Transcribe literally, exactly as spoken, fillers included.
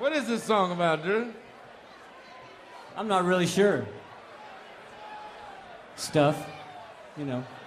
What is this song about, Drew? I'm not really sure. Stuff, you know.